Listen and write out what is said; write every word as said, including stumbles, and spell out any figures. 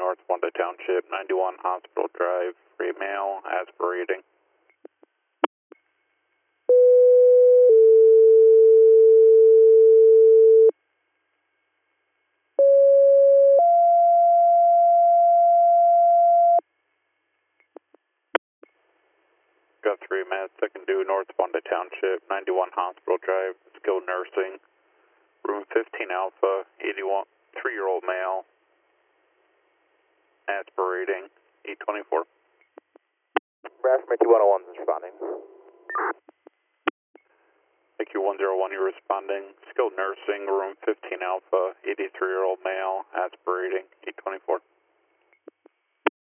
North Wanda Township, ninety-one Hospital Drive, free male, aspirating. Got three minutes, second due, North Wanda Township, ninety-one Hospital Drive, skilled nursing, room fifteen Alpha, eighty-one, three-year-old male, aspirating, eight twenty-four. Brashman two one oh one is responding. Thank you, one zero one, you're responding. Skilled nursing, room fifteen Alpha, eighty-three-year-old male, aspirating, eight twenty-four.